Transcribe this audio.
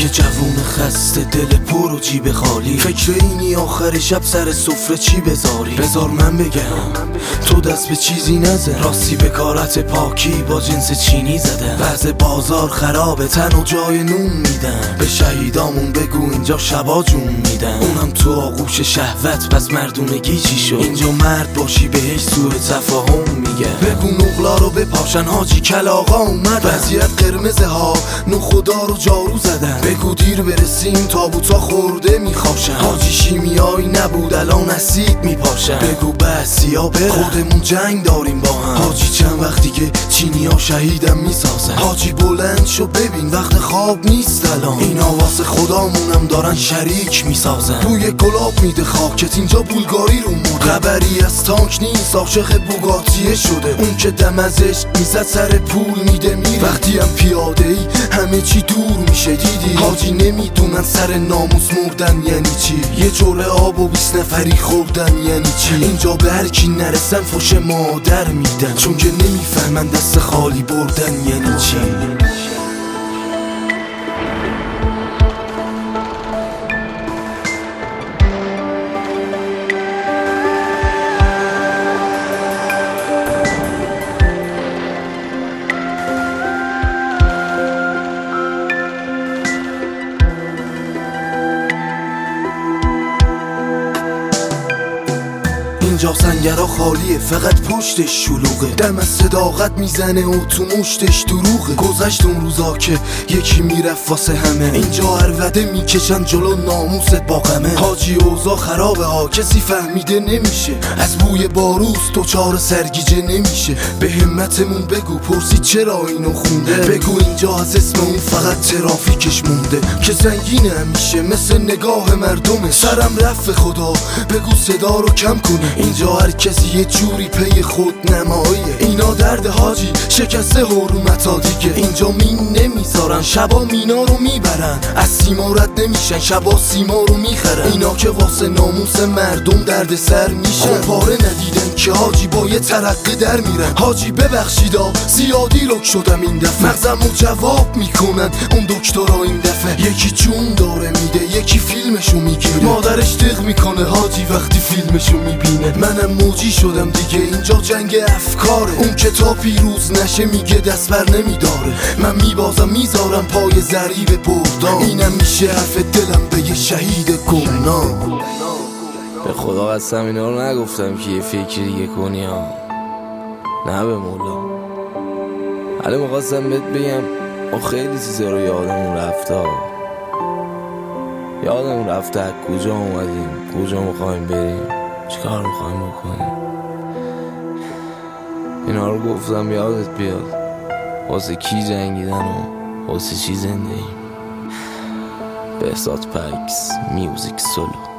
که جوون خسته دل پر و جیب خالی، فکر اینی آخر شب سر سفره چی بذاری. بذار من بگم تو دست به چیزی نزن، راستی به کارت پاکی با جنس چینی زدن. وضع بازار خرابه، تن و جای نون میدن. به شهیدامون بگو اینجا شبا جون میدن، اونم تو آغوش شهوت. پس مردونگی چی شد؟ اینجا مرد باشی بهش سوء تفاهم میگن. بگو نقلا رو بپاشن حاجی کلاغا اومد. وضعیت قرمزه ها نو خدا رو جارو زدن. بگو دیر برسیم تابوتا خورده میخواشن. حاجی شیمیایی نبود الان اسید میپاشن. بگو بسیا بره خودمون جنگ داریم با هم. حاجی چند وقتی که چینیا شهیدم میسازن. حاجی بلند شو ببین وقت خواب نیست الان. اینا واسه خدامونم دارن شریک میسازن. توی گلاب میده خاکت اینجا بولگاری رو مرده. خبری از تانک نیست عاشق بوگاتیه شده. اون که دم ازش میزد سر پول میده میره. وقتی هم پیاده ای همه چی دور میشه دیدی. حاجی نمیدونن سر ناموس مردن یعنی چی. یه جوره آب و 20 نفری خوردن یعنی چی. اینجا به هر کی نرسن فوش مادر میدن، چون که نمیفهمن دست خالی بردن یعنی چی. اینجا سنگرها خالیه فقط پشتش شلوغه. دم از صداقت میزنه و تو مشتش دروغه. گذشت اون روزا که یکی میرفت واسه همه. اینجا عربده میکشن جلو ناموست با غمه. حاجی اوضاع خرابه ها کسی فهمیده نمیشه. از بوی باروس دوچار سرگیجه نمیشه. به همتمون بگو پرسی چرا اینو خونده. بگو اینجا از اسم اون فقط ترافیکش مونده که سنگینه همیشه مثل نگاه مردمه. سرم رفت خدا بگو صدا رو کم کنه. اینجا هر کسی یه جوری پی خود نماییه. اینا درد حاجی شکسته حرمتا دیگه. اینجا مین نمیذارن شبا مینا رو میبرن. از سیما رد نمیشن شبا سیما رو میخرن. اینا که واسه ناموس مردم درد سر میشن. پاره ندیدن که حاجی با یه ترقه در میرن. حاجی ببخشیدا زیادی رک شدم این دفعه. مغزمو جواب میکنن اون دکترها این دفعه. یکی جون داره میده یکی فیلمشو میگیره. مادرش دق میکنه حاجی وقتی فیلمشو میبینه. منم موجی شدم دیگه اینجا جنگ افکاره. اون که تا پیروز نشه میگه دست بر نمیداره. من میبازم میذارم پای ضریب بردام. اینم میشه حرف دلم به یه شهید گمنام. به خدا قسم اینا رو نگفتم که یه فکر دیگه کنی ها. نه به مولا حالا میخواستم بهت بگم ما خیلی چیزا رو یادمون رفته ها. یادمون رفته از کجا اومدیم کجا میخوایم بریم چیکار میخوایم بکنیم. اینا رو گفتم یادت بیاد واسه کی جنگیدن و واسه چی زنده ایم. بهزاد پکس میوزیک سولو.